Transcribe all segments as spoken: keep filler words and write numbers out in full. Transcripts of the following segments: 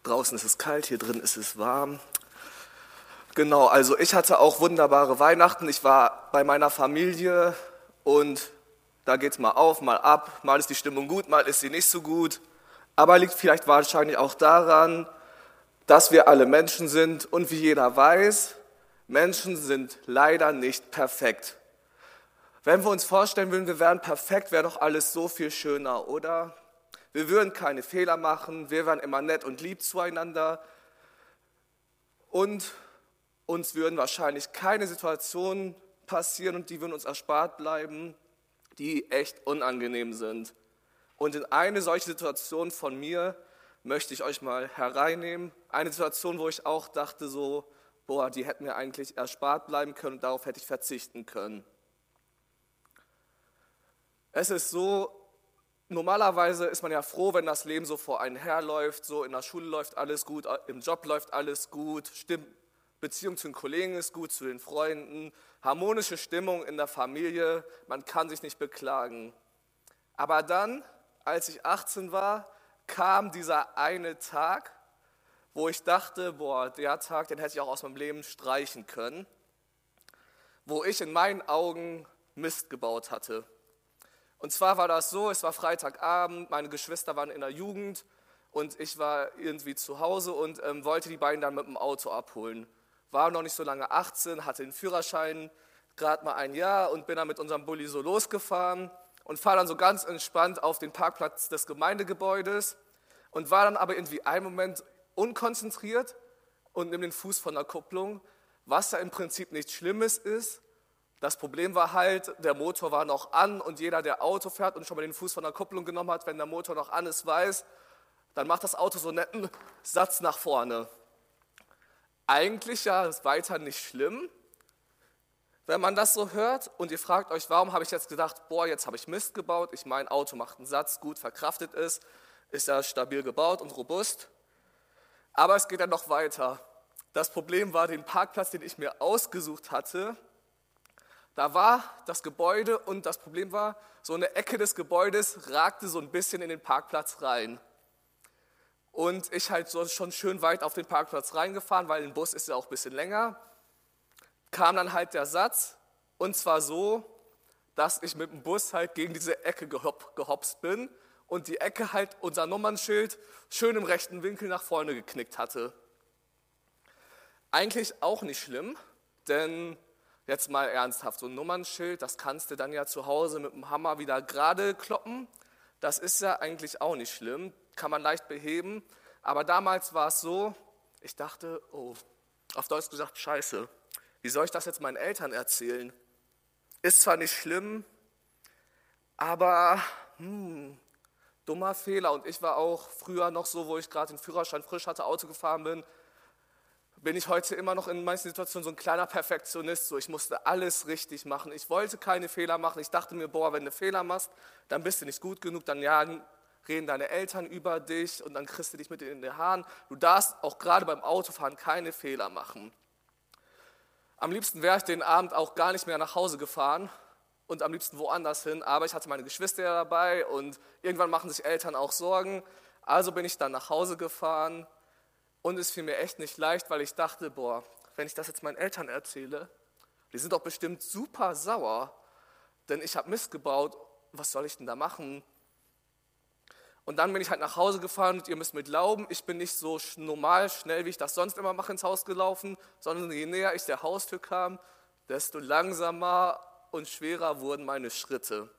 Draußen ist es kalt, hier drin ist es warm. Genau, also ich hatte auch wunderbare Weihnachten. Ich war bei meiner Familie und da geht es mal auf, mal ab. Mal ist die Stimmung gut, mal ist sie nicht so gut. Aber liegt vielleicht wahrscheinlich auch daran, dass wir alle Menschen sind und wie jeder weiß, Menschen sind leider nicht perfekt. Wenn wir uns vorstellen würden, wir wären perfekt, wäre doch alles so viel schöner, oder? Wir würden keine Fehler machen, wir wären immer nett und lieb zueinander und uns würden wahrscheinlich keine Situationen passieren und die würden uns erspart bleiben, die echt unangenehm sind. Und in eine solche Situation von mir möchte ich euch mal hereinnehmen. Eine Situation, wo ich auch dachte so, boah, die hätten mir eigentlich erspart bleiben können und darauf hätte ich verzichten können. Es ist so, normalerweise ist man ja froh, wenn das Leben so vor einen herläuft, so in der Schule läuft alles gut, im Job läuft alles gut, Stimm- Beziehung zu den Kollegen ist gut, zu den Freunden, harmonische Stimmung in der Familie, man kann sich nicht beklagen. Aber dann, als ich achtzehn war, kam dieser eine Tag, wo ich dachte, boah, der Tag, den hätte ich auch aus meinem Leben streichen können, wo ich in meinen Augen Mist gebaut hatte. Und zwar war das so, es war Freitagabend, meine Geschwister waren in der Jugend und ich war irgendwie zu Hause und ähm, wollte die beiden dann mit dem Auto abholen. War noch nicht so lange achtzehn, hatte den Führerschein, gerade mal ein Jahr und bin dann mit unserem Bulli so losgefahren und fahre dann so ganz entspannt auf den Parkplatz des Gemeindegebäudes und war dann aber irgendwie einen Moment unkonzentriert und nimm den Fuß von der Kupplung, was ja im Prinzip nichts Schlimmes ist. Das Problem war halt, der Motor war noch an und jeder, der Auto fährt und schon mal den Fuß von der Kupplung genommen hat, wenn der Motor noch an ist, weiß, dann macht das Auto so einen netten Satz nach vorne. Eigentlich ja ist weiter nicht schlimm, wenn man das so hört und ihr fragt euch, warum habe ich jetzt gedacht, boah, jetzt habe ich Mist gebaut, ich mein Auto macht einen Satz, gut verkraftet ist, ist ja stabil gebaut und robust. Aber es geht dann noch weiter. Das Problem war, den Parkplatz, den ich mir ausgesucht hatte, da war das Gebäude und das Problem war, so eine Ecke des Gebäudes ragte so ein bisschen in den Parkplatz rein. Und ich halt so schon schön weit auf den Parkplatz reingefahren, weil ein Bus ist ja auch ein bisschen länger, kam dann halt der Satz und zwar so, dass ich mit dem Bus halt gegen diese Ecke gehop, gehopst bin und die Ecke halt unser Nummernschild schön im rechten Winkel nach vorne geknickt hatte. Eigentlich auch nicht schlimm, denn jetzt mal ernsthaft, so ein Nummernschild, das kannst du dann ja zu Hause mit dem Hammer wieder gerade kloppen. Das ist ja eigentlich auch nicht schlimm, kann man leicht beheben. Aber damals war es so, ich dachte, oh, auf Deutsch gesagt, scheiße, wie soll ich das jetzt meinen Eltern erzählen? Ist zwar nicht schlimm, aber hm, dummer Fehler. Und ich war auch früher noch so, wo ich gerade den Führerschein frisch hatte, Auto gefahren bin, bin ich heute immer noch in manchen Situationen so ein kleiner Perfektionist, so ich musste alles richtig machen, ich wollte keine Fehler machen, ich dachte mir, boah, wenn du Fehler machst, dann bist du nicht gut genug, dann ja, reden deine Eltern über dich und dann kriegst du dich mit in den Haaren. Du darfst auch gerade beim Autofahren keine Fehler machen. Am liebsten wäre ich den Abend auch gar nicht mehr nach Hause gefahren und am liebsten woanders hin, aber ich hatte meine Geschwister ja dabei und irgendwann machen sich Eltern auch Sorgen, also bin ich dann nach Hause gefahren. Und es fiel mir echt nicht leicht, weil ich dachte, boah, wenn ich das jetzt meinen Eltern erzähle, die sind doch bestimmt super sauer, denn ich habe Mist gebaut, was soll ich denn da machen? Und dann bin ich halt nach Hause gefahren und ihr müsst mir glauben, ich bin nicht so normal schnell, wie ich das sonst immer mache, ins Haus gelaufen, sondern je näher ich der Haustür kam, desto langsamer und schwerer wurden meine Schritte.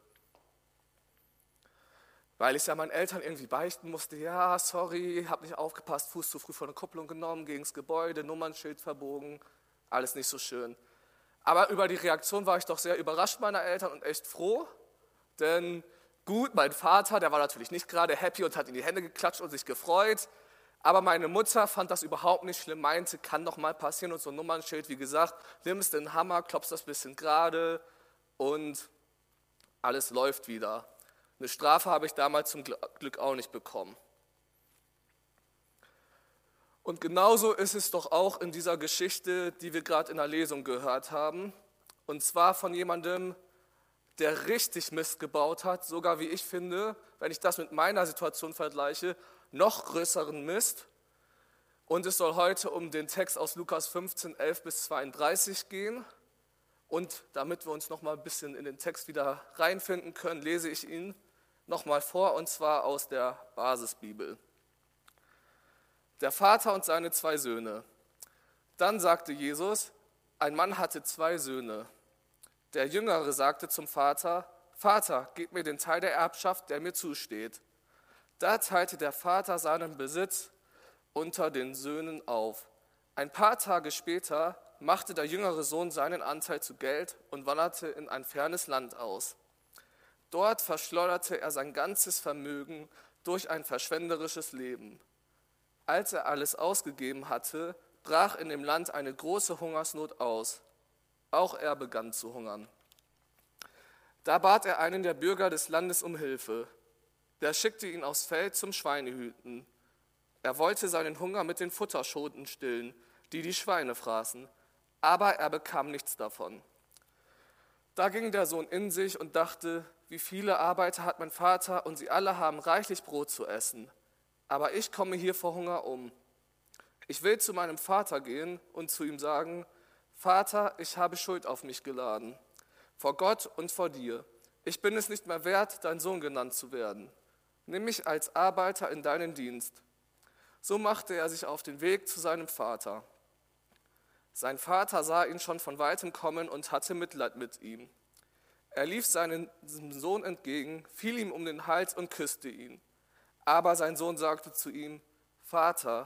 Weil ich ja meinen Eltern irgendwie beichten musste, ja, sorry, hab nicht aufgepasst, Fuß zu früh von der Kupplung genommen, gegens Gebäude, Nummernschild verbogen, alles nicht so schön. Aber über die Reaktion war ich doch sehr überrascht meiner Eltern und echt froh, denn gut, mein Vater, der war natürlich nicht gerade happy und hat in die Hände geklatscht und sich gefreut, aber meine Mutter fand das überhaupt nicht schlimm, meinte, kann doch mal passieren und so ein Nummernschild, wie gesagt, nimmst den Hammer, klopfst das bisschen gerade und alles läuft wieder. Eine Strafe habe ich damals zum Glück auch nicht bekommen. Und genauso ist es doch auch in dieser Geschichte, die wir gerade in der Lesung gehört haben. Und zwar von jemandem, der richtig Mist gebaut hat, sogar wie ich finde, wenn ich das mit meiner Situation vergleiche, noch größeren Mist. Und es soll heute um den Text aus Lukas fünfzehn, elf bis zweiunddreißig gehen. Und damit wir uns noch mal ein bisschen in den Text wieder reinfinden können, lese ich ihn noch mal vor, und zwar aus der Basisbibel. Der Vater und seine zwei Söhne. Dann sagte Jesus, ein Mann hatte zwei Söhne. Der Jüngere sagte zum Vater, Vater, gib mir den Teil der Erbschaft, der mir zusteht. Da teilte der Vater seinen Besitz unter den Söhnen auf. Ein paar Tage später machte der jüngere Sohn seinen Anteil zu Geld und wanderte in ein fernes Land aus. Dort verschleuderte er sein ganzes Vermögen durch ein verschwenderisches Leben. Als er alles ausgegeben hatte, brach in dem Land eine große Hungersnot aus. Auch er begann zu hungern. Da bat er einen der Bürger des Landes um Hilfe. Der schickte ihn aufs Feld zum Schweinehüten. Er wollte seinen Hunger mit den Futterschoten stillen, die die Schweine fraßen, aber er bekam nichts davon. Da ging der Sohn in sich und dachte, wie viele Arbeiter hat mein Vater und sie alle haben reichlich Brot zu essen. Aber ich komme hier vor Hunger um. Ich will zu meinem Vater gehen und zu ihm sagen, Vater, ich habe Schuld auf mich geladen, vor Gott und vor dir. Ich bin es nicht mehr wert, dein Sohn genannt zu werden. Nimm mich als Arbeiter in deinen Dienst. So machte er sich auf den Weg zu seinem Vater. Sein Vater sah ihn schon von weitem kommen und hatte Mitleid mit ihm. Er lief seinem Sohn entgegen, fiel ihm um den Hals und küsste ihn. Aber sein Sohn sagte zu ihm, Vater,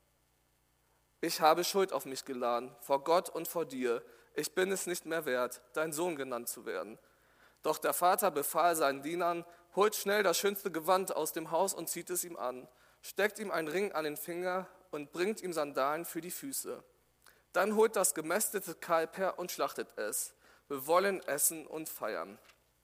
ich habe Schuld auf mich geladen, vor Gott und vor dir. Ich bin es nicht mehr wert, dein Sohn genannt zu werden. Doch der Vater befahl seinen Dienern, holt schnell das schönste Gewand aus dem Haus und zieht es ihm an, steckt ihm einen Ring an den Finger und bringt ihm Sandalen für die Füße. Dann holt das gemästete Kalb her und schlachtet es. Wir wollen essen und feiern.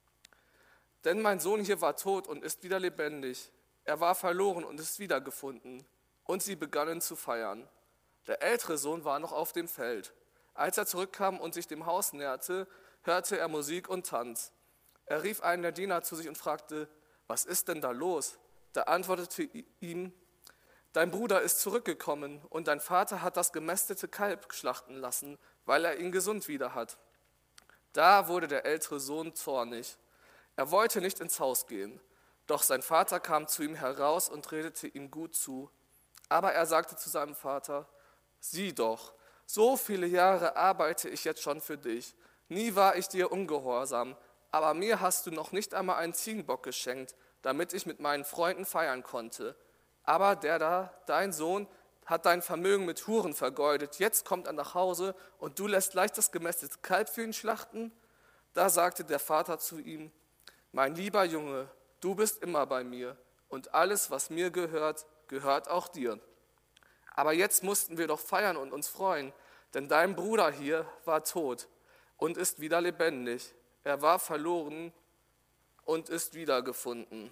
Denn mein Sohn hier war tot und ist wieder lebendig. Er war verloren und ist wiedergefunden. Und sie begannen zu feiern. Der ältere Sohn war noch auf dem Feld. Als er zurückkam und sich dem Haus näherte, hörte er Musik und Tanz. Er rief einen der Diener zu sich und fragte, was ist denn da los? Da antwortete ihm, dein Bruder ist zurückgekommen und dein Vater hat das gemästete Kalb schlachten lassen, weil er ihn gesund wieder hat. Da wurde der ältere Sohn zornig. Er wollte nicht ins Haus gehen, doch sein Vater kam zu ihm heraus und redete ihm gut zu. Aber er sagte zu seinem Vater, sieh doch, so viele Jahre arbeite ich jetzt schon für dich. Nie war ich dir ungehorsam, aber mir hast du noch nicht einmal einen Ziegenbock geschenkt, damit ich mit meinen Freunden feiern konnte. Aber der da, dein Sohn, hat dein Vermögen mit Huren vergeudet. Jetzt kommt er nach Hause und du lässt gleich das gemästete Kalb für ihn schlachten? Da sagte der Vater zu ihm, mein lieber Junge, du bist immer bei mir und alles, was mir gehört, gehört auch dir. Aber jetzt mussten wir doch feiern und uns freuen, denn dein Bruder hier war tot und ist wieder lebendig. Er war verloren und ist wiedergefunden.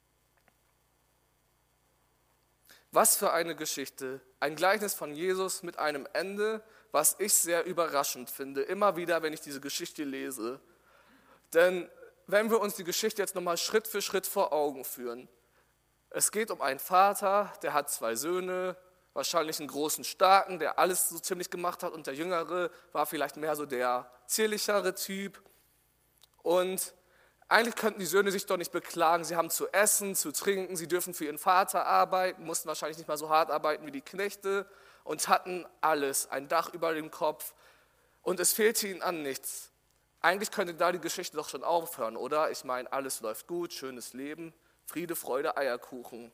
Was für eine Geschichte, ein Gleichnis von Jesus mit einem Ende, was ich sehr überraschend finde, immer wieder, wenn ich diese Geschichte lese. Denn wenn wir uns die Geschichte jetzt nochmal Schritt für Schritt vor Augen führen, es geht um einen Vater, der hat zwei Söhne, wahrscheinlich einen großen, starken, der alles so ziemlich gemacht hat, und der Jüngere war vielleicht mehr so der zierlichere Typ. Und eigentlich könnten die Söhne sich doch nicht beklagen, sie haben zu essen, zu trinken, sie dürfen für ihren Vater arbeiten, mussten wahrscheinlich nicht mal so hart arbeiten wie die Knechte und hatten alles, ein Dach über dem Kopf, und es fehlte ihnen an nichts. Eigentlich könnte da die Geschichte doch schon aufhören, oder? Ich meine, alles läuft gut, schönes Leben, Friede, Freude, Eierkuchen.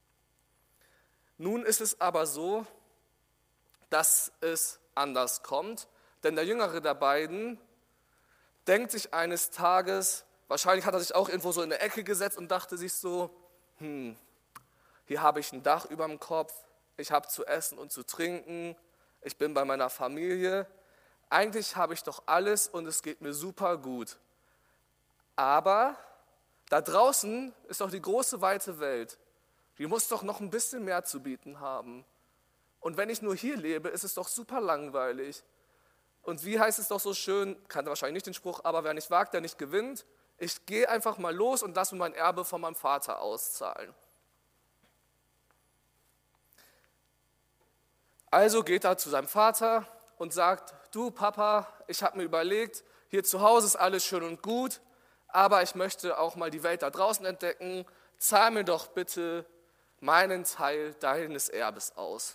Nun ist es aber so, dass es anders kommt, denn der Jüngere der beiden denkt sich eines Tages, wahrscheinlich hat er sich auch irgendwo so in der Ecke gesetzt und dachte sich so, hm, hier habe ich ein Dach über dem Kopf, ich habe zu essen und zu trinken, ich bin bei meiner Familie, eigentlich habe ich doch alles und es geht mir super gut. Aber da draußen ist doch die große, weite Welt, die muss doch noch ein bisschen mehr zu bieten haben. Und wenn ich nur hier lebe, ist es doch super langweilig. Und wie heißt es doch so schön, kannte wahrscheinlich nicht den Spruch, aber wer nicht wagt, der nicht gewinnt. Ich gehe einfach mal los und lasse mir mein Erbe von meinem Vater auszahlen. Also geht er zu seinem Vater und sagt, du Papa, ich habe mir überlegt, hier zu Hause ist alles schön und gut, aber ich möchte auch mal die Welt da draußen entdecken. Zahl mir doch bitte meinen Teil deines Erbes aus.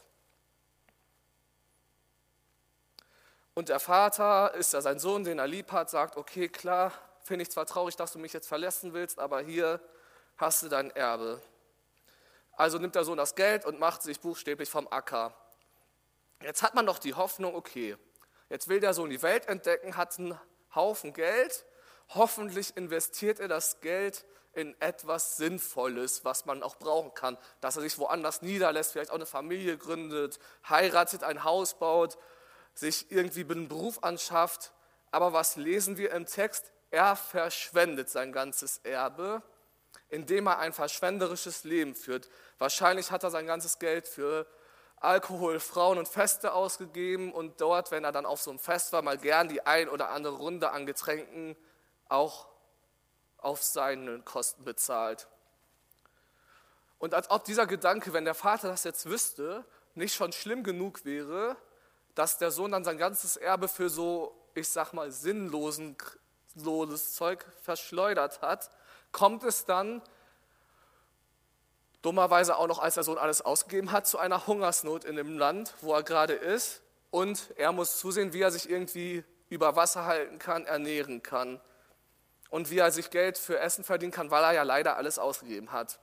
Und der Vater, ist ja sein Sohn, den er lieb hat, sagt, okay, klar, finde ich zwar traurig, dass du mich jetzt verlassen willst, aber hier hast du dein Erbe. Also nimmt der Sohn das Geld und macht sich buchstäblich vom Acker. Jetzt hat man doch die Hoffnung, okay, jetzt will der Sohn die Welt entdecken, hat einen Haufen Geld, hoffentlich investiert er das Geld in etwas Sinnvolles, was man auch brauchen kann, dass er sich woanders niederlässt, vielleicht auch eine Familie gründet, heiratet, ein Haus baut, sich irgendwie einen Beruf anschafft. Aber was lesen wir im Text? Er verschwendet sein ganzes Erbe, indem er ein verschwenderisches Leben führt. Wahrscheinlich hat er sein ganzes Geld für Alkohol, Frauen und Feste ausgegeben und dort, wenn er dann auf so einem Fest war, mal gern die ein oder andere Runde an Getränken auch auf seine Kosten bezahlt. Und als ob dieser Gedanke, wenn der Vater das jetzt wüsste, nicht schon schlimm genug wäre, dass der Sohn dann sein ganzes Erbe für so, ich sag mal, sinnlosen loses Zeug verschleudert hat, kommt es dann dummerweise auch noch, als der Sohn alles ausgegeben hat, zu einer Hungersnot in dem Land, wo er gerade ist. Und er muss zusehen, wie er sich irgendwie über Wasser halten kann, ernähren kann. Und wie er sich Geld für Essen verdienen kann, weil er ja leider alles ausgegeben hat.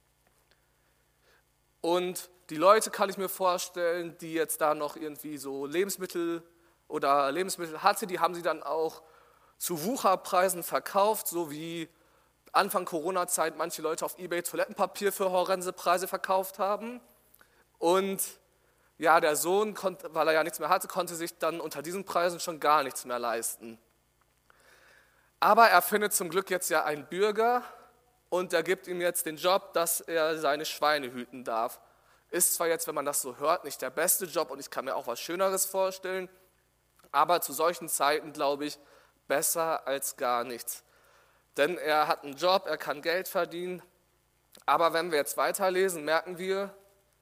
Und die Leute, kann ich mir vorstellen, die jetzt da noch irgendwie so Lebensmittel oder Lebensmittel hatte, die haben sie dann auch zu Wucherpreisen verkauft, so wie Anfang Corona-Zeit manche Leute auf eBay Toilettenpapier für horrende Preise verkauft haben. Und ja, der Sohn, konnte, weil er ja nichts mehr hatte, konnte sich dann unter diesen Preisen schon gar nichts mehr leisten. Aber er findet zum Glück jetzt ja einen Bürger und der gibt ihm jetzt den Job, dass er seine Schweine hüten darf. Ist zwar jetzt, wenn man das so hört, nicht der beste Job und ich kann mir auch was Schöneres vorstellen, aber zu solchen Zeiten, glaube ich, besser als gar nichts. Denn er hat einen Job, er kann Geld verdienen, aber wenn wir jetzt weiterlesen, merken wir,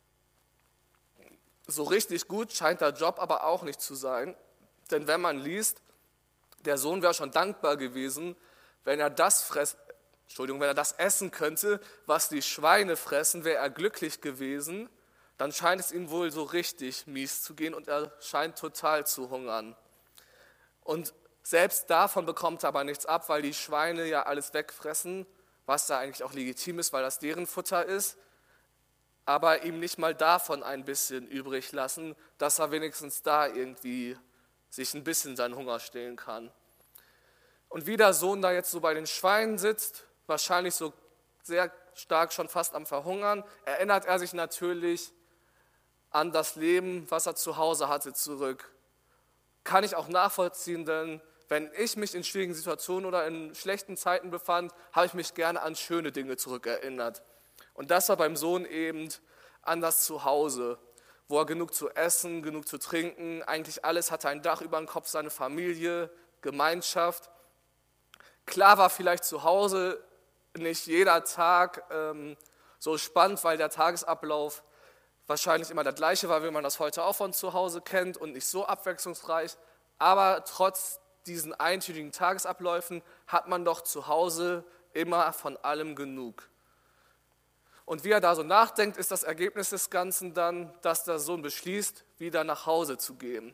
so richtig gut scheint der Job aber auch nicht zu sein. Denn wenn man liest, der Sohn wäre schon dankbar gewesen, wenn er das fress, Entschuldigung, wenn er das essen könnte, was die Schweine fressen, wäre er glücklich gewesen. Dann scheint es ihm wohl so richtig mies zu gehen und er scheint total zu hungern. Und selbst davon bekommt er aber nichts ab, weil die Schweine ja alles wegfressen, was da eigentlich auch legitim ist, weil das deren Futter ist, aber ihm nicht mal davon ein bisschen übrig lassen, dass er wenigstens da irgendwie sich ein bisschen seinen Hunger stillen kann. Und wie der Sohn da jetzt so bei den Schweinen sitzt, wahrscheinlich so sehr stark schon fast am Verhungern, erinnert er sich natürlich an das Leben, was er zu Hause hatte, zurück. Kann ich auch nachvollziehen, denn wenn ich mich in schwierigen Situationen oder in schlechten Zeiten befand, habe ich mich gerne an schöne Dinge zurückerinnert. Und das war beim Sohn eben an das Zuhause, wo er genug zu essen, genug zu trinken, eigentlich alles hatte, ein Dach über dem Kopf, seine Familie, Gemeinschaft. Klar war vielleicht zu Hause nicht jeder Tag ähm, so spannend, weil der Tagesablauf wahrscheinlich immer der gleiche war, wie man das heute auch von zu Hause kennt und nicht so abwechslungsreich. Aber trotz diesen eintönigen Tagesabläufen hat man doch zu Hause immer von allem genug. Und wie er da so nachdenkt, ist das Ergebnis des Ganzen dann, dass der Sohn beschließt, wieder nach Hause zu gehen.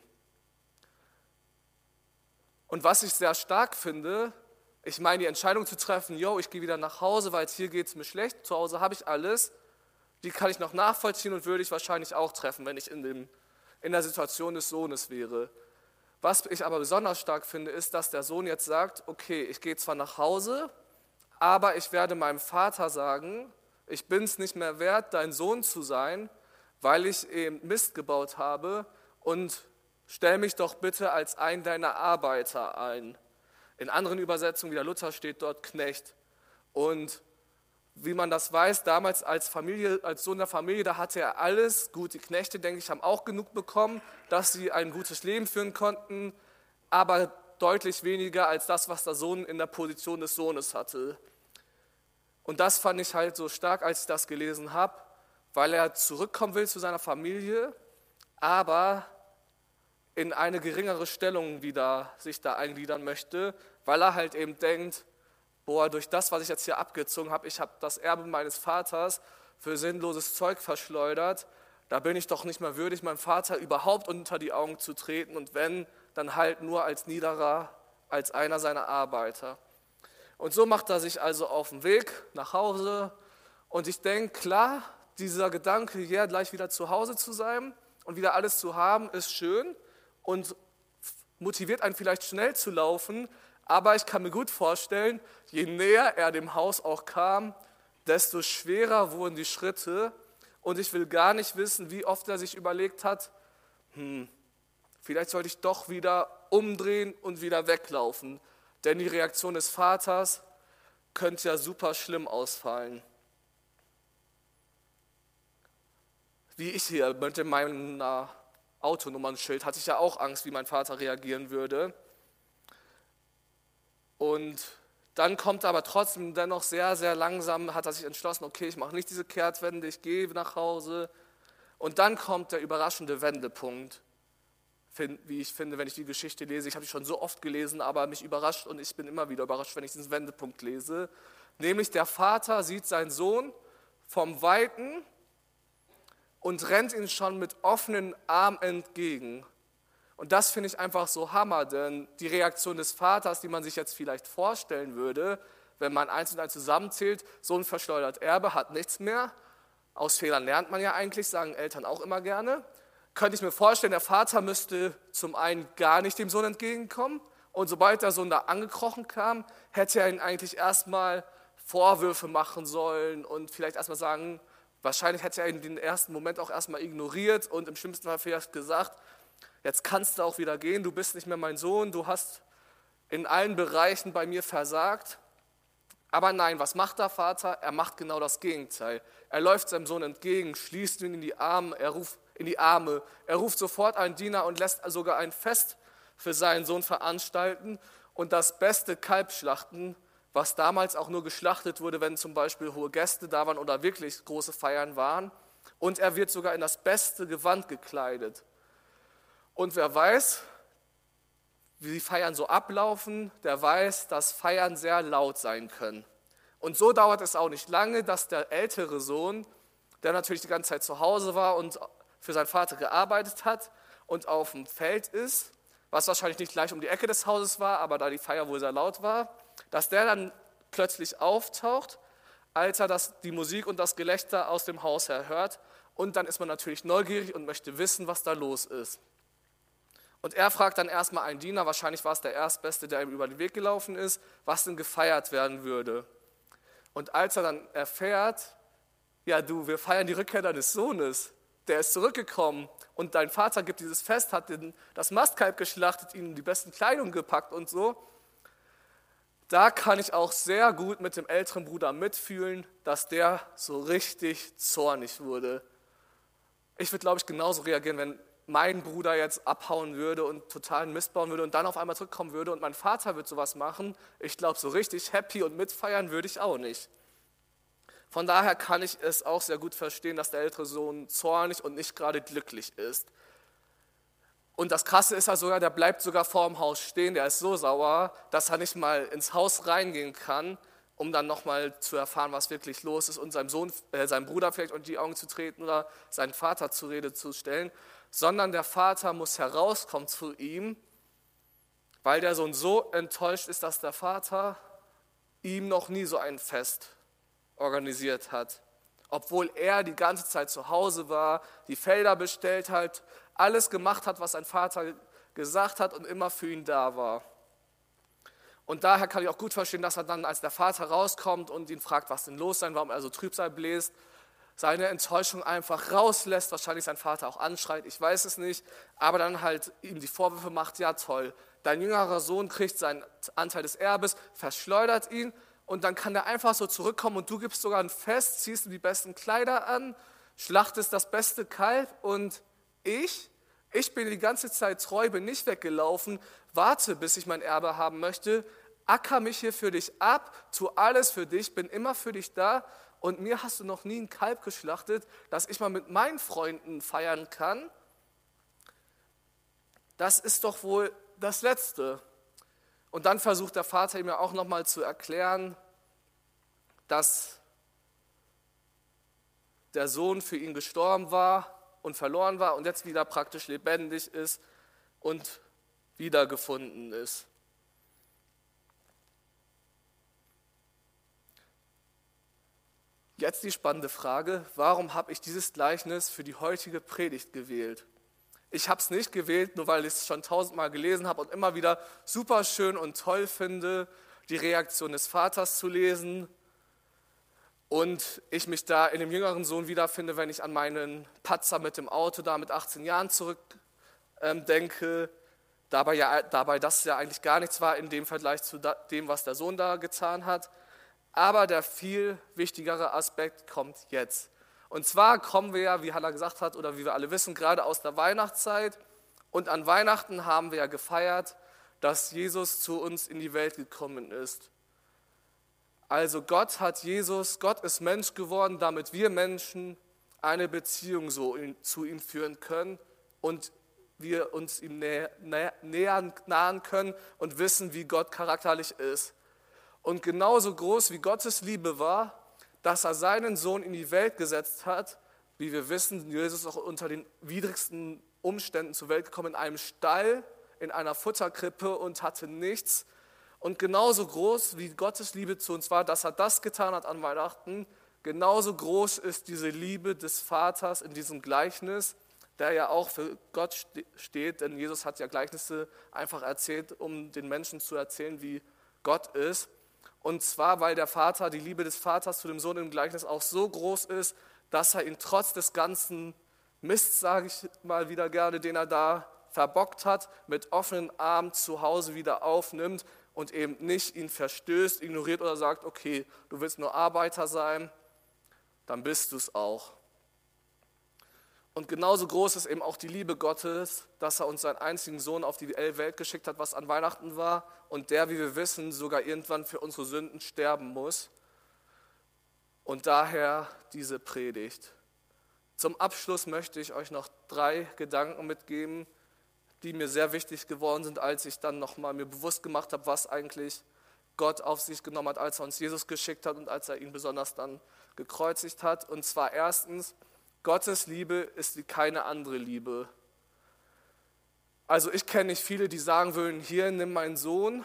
Und was ich sehr stark finde, ich meine, die Entscheidung zu treffen, yo, ich gehe wieder nach Hause, weil hier geht es mir schlecht, zu Hause habe ich alles, die kann ich noch nachvollziehen und würde ich wahrscheinlich auch treffen, wenn ich in, dem, in der Situation des Sohnes wäre. Was ich aber besonders stark finde, ist, dass der Sohn jetzt sagt, okay, ich gehe zwar nach Hause, aber ich werde meinem Vater sagen, ich bin es nicht mehr wert, dein Sohn zu sein, weil ich eben Mist gebaut habe und stell mich doch bitte als einen deiner Arbeiter ein. In anderen Übersetzungen, wie der Luther steht dort, Knecht. Und wie man das weiß, damals als Familie, als Sohn der Familie, da hatte er alles. Gut, die Knechte, denke ich, haben auch genug bekommen, dass sie ein gutes Leben führen konnten, aber deutlich weniger als das, was der Sohn in der Position des Sohnes hatte. Und das fand ich halt so stark, als ich das gelesen habe, weil er zurückkommen will zu seiner Familie, aber in eine geringere Stellung wieder sich da eingliedern möchte, weil er halt eben denkt, boah, durch das, was ich jetzt hier abgezogen habe, ich habe das Erbe meines Vaters für sinnloses Zeug verschleudert, da bin ich doch nicht mehr würdig, meinem Vater überhaupt unter die Augen zu treten und wenn, dann halt nur als Niederer, als einer seiner Arbeiter. Und so macht er sich also auf den Weg nach Hause und ich denke, klar, dieser Gedanke, ja, gleich wieder zu Hause zu sein und wieder alles zu haben, ist schön und motiviert einen vielleicht schnell zu laufen, aber ich kann mir gut vorstellen, je näher er dem Haus auch kam, desto schwerer wurden die Schritte und ich will gar nicht wissen, wie oft er sich überlegt hat, hm, vielleicht sollte ich doch wieder umdrehen und wieder weglaufen, denn die Reaktion des Vaters könnte ja super schlimm ausfallen. Wie ich hier mit meinem Autonummernschild hatte ich ja auch Angst, wie mein Vater reagieren würde. Und dann kommt er aber trotzdem dennoch sehr, sehr langsam, hat er sich entschlossen, okay, ich mache nicht diese Kehrtwende, ich gehe nach Hause. Und dann kommt der überraschende Wendepunkt, wie ich finde, wenn ich die Geschichte lese. Ich habe die schon so oft gelesen, aber mich überrascht und ich bin immer wieder überrascht, wenn ich diesen Wendepunkt lese. Nämlich der Vater sieht seinen Sohn vom Weiten und rennt ihm schon mit offenen Armen entgegen. Und das finde ich einfach so Hammer, denn die Reaktion des Vaters, die man sich jetzt vielleicht vorstellen würde, wenn man eins und eins zusammenzählt, Sohn verschleudert Erbe, hat nichts mehr. Aus Fehlern lernt man ja eigentlich, sagen Eltern auch immer gerne. Könnte ich mir vorstellen, der Vater müsste zum einen gar nicht dem Sohn entgegenkommen und sobald der Sohn da angekrochen kam, hätte er ihn eigentlich erstmal Vorwürfe machen sollen und vielleicht erstmal sagen, wahrscheinlich hätte er ihn den ersten Moment auch erstmal ignoriert und im schlimmsten Fall vielleicht gesagt, jetzt kannst du auch wieder gehen, du bist nicht mehr mein Sohn, du hast in allen Bereichen bei mir versagt. Aber nein, was macht der Vater? Er macht genau das Gegenteil. Er läuft seinem Sohn entgegen, schließt ihn in die Arme, er ruft in die Arme, er ruft sofort einen Diener und lässt sogar ein Fest für seinen Sohn veranstalten und das beste Kalb schlachten, was damals auch nur geschlachtet wurde, wenn zum Beispiel hohe Gäste da waren oder wirklich große Feiern waren. Und er wird sogar in das beste Gewand gekleidet. Und wer weiß, wie die Feiern so ablaufen, der weiß, dass Feiern sehr laut sein können. Und so dauert es auch nicht lange, dass der ältere Sohn, der natürlich die ganze Zeit zu Hause war und für seinen Vater gearbeitet hat und auf dem Feld ist, was wahrscheinlich nicht gleich um die Ecke des Hauses war, aber da die Feier wohl sehr laut war, dass der dann plötzlich auftaucht, als er das, die Musik und das Gelächter aus dem Haus her hört. Und dann ist man natürlich neugierig und möchte wissen, was da los ist. Und er fragt dann erstmal einen Diener, wahrscheinlich war es der Erstbeste, der ihm über den Weg gelaufen ist, was denn gefeiert werden würde. Und als er dann erfährt, ja du, wir feiern die Rückkehr deines Sohnes, der ist zurückgekommen und dein Vater gibt dieses Fest, hat den, das Mastkalb geschlachtet, ihm die besten Kleidung gepackt und so, da kann ich auch sehr gut mit dem älteren Bruder mitfühlen, dass der so richtig zornig wurde. Ich würde, glaube ich, genauso reagieren, wenn mein Bruder jetzt abhauen würde und totalen Mist bauen würde und dann auf einmal zurückkommen würde und mein Vater würde sowas machen. Ich glaube, so richtig happy und mitfeiern würde ich auch nicht. Von daher kann ich es auch sehr gut verstehen, dass der ältere Sohn zornig und nicht gerade glücklich ist. Und das Krasse ist ja sogar, der bleibt sogar vor dem Haus stehen, der ist so sauer, dass er nicht mal ins Haus reingehen kann, um dann nochmal zu erfahren, was wirklich los ist und seinem Sohn, äh, seinem Bruder vielleicht unter die Augen zu treten oder seinen Vater zur Rede zu stellen, sondern der Vater muss herauskommen zu ihm, weil der Sohn so enttäuscht ist, dass der Vater ihm noch nie so ein Fest organisiert hat. Obwohl er die ganze Zeit zu Hause war, die Felder bestellt hat, alles gemacht hat, was sein Vater gesagt hat und immer für ihn da war. Und daher kann ich auch gut verstehen, dass er dann, als der Vater rauskommt und ihn fragt, was denn los sei, warum er so Trübsal bläst, seine Enttäuschung einfach rauslässt, wahrscheinlich sein Vater auch anschreit, ich weiß es nicht, aber dann halt ihm die Vorwürfe macht, ja toll, dein jüngerer Sohn kriegt seinen Anteil des Erbes, verschleudert ihn und dann kann er einfach so zurückkommen und du gibst sogar ein Fest, ziehst ihm die besten Kleider an, schlachtest das beste Kalb und ich, ich bin die ganze Zeit treu, bin nicht weggelaufen, warte, bis ich mein Erbe haben möchte, acker mich hier für dich ab, tu alles für dich, bin immer für dich da und mir hast du noch nie ein Kalb geschlachtet, dass ich mal mit meinen Freunden feiern kann. das ist doch wohl das Letzte. Und dann versucht der Vater ihm ja auch nochmal zu erklären, dass der Sohn für ihn gestorben war und verloren war und jetzt wieder praktisch lebendig ist und wiedergefunden ist. Jetzt die spannende Frage, warum habe ich dieses Gleichnis für die heutige Predigt gewählt? Ich habe es nicht gewählt, nur weil ich es schon tausendmal gelesen habe und immer wieder super schön und toll finde, die Reaktion des Vaters zu lesen. Und ich mich da in dem jüngeren Sohn wiederfinde, wenn ich an meinen Patzer mit dem Auto da mit achtzehn Jahren zurückdenke. Ähm, dabei, ja, dabei das ja eigentlich gar nichts war in dem Vergleich zu da, dem, was der Sohn da getan hat. Aber der viel wichtigere Aspekt kommt jetzt. Und zwar kommen wir ja, wie Hannah gesagt hat, oder wie wir alle wissen, gerade aus der Weihnachtszeit. Und an Weihnachten haben wir ja gefeiert, dass Jesus zu uns in die Welt gekommen ist. Also Gott hat Jesus, Gott ist Mensch geworden, damit wir Menschen eine Beziehung so zu ihm führen können und wir uns ihm näher, näher nahen können und wissen, wie Gott charakterlich ist. Und genauso groß wie Gottes Liebe war, dass er seinen Sohn in die Welt gesetzt hat, wie wir wissen, Jesus ist auch unter den widrigsten Umständen zur Welt gekommen, in einem Stall, in einer Futterkrippe und hatte nichts. Und genauso groß wie Gottes Liebe zu uns war, dass er das getan hat an Weihnachten, genauso groß ist diese Liebe des Vaters in diesem Gleichnis, der ja auch für Gott steht, denn Jesus hat ja Gleichnisse einfach erzählt, um den Menschen zu erzählen, wie Gott ist. Und zwar, weil der Vater, die Liebe des Vaters zu dem Sohn im Gleichnis auch so groß ist, dass er ihn trotz des ganzen Mists, sage ich mal wieder gerne, den er da verbockt hat, mit offenen Armen zu Hause wieder aufnimmt und eben nicht ihn verstößt, ignoriert oder sagt, okay, du willst nur Arbeiter sein, dann bist du es auch. Und genauso groß ist eben auch die Liebe Gottes, dass er uns seinen einzigen Sohn auf die Welt geschickt hat, was an Weihnachten war und der, wie wir wissen, sogar irgendwann für unsere Sünden sterben muss. Und daher diese Predigt. Zum Abschluss möchte ich euch noch drei Gedanken mitgeben, die mir sehr wichtig geworden sind, als ich dann nochmal mir bewusst gemacht habe, was eigentlich Gott auf sich genommen hat, als er uns Jesus geschickt hat und als er ihn besonders dann gekreuzigt hat. Und zwar erstens, Gottes Liebe ist wie keine andere Liebe. Also ich kenne nicht viele, die sagen würden, hier, nimm meinen Sohn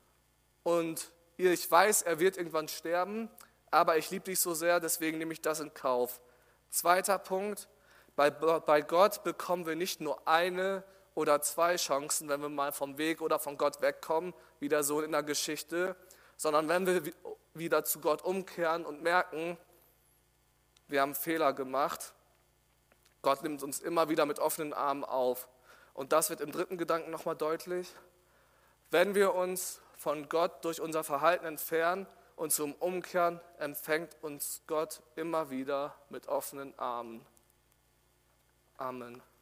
und ich weiß, er wird irgendwann sterben, aber ich liebe dich so sehr, deswegen nehme ich das in Kauf. Zweiter Punkt, bei, bei Gott bekommen wir nicht nur eine oder zwei Chancen, wenn wir mal vom Weg oder von Gott wegkommen, wie der Sohn in der Geschichte, sondern wenn wir wieder zu Gott umkehren und merken, wir haben Fehler gemacht, Gott nimmt uns immer wieder mit offenen Armen auf. Und das wird im dritten Gedanken nochmal deutlich. Wenn wir uns von Gott durch unser Verhalten entfernen und zum Umkehren, empfängt uns Gott immer wieder mit offenen Armen. Amen.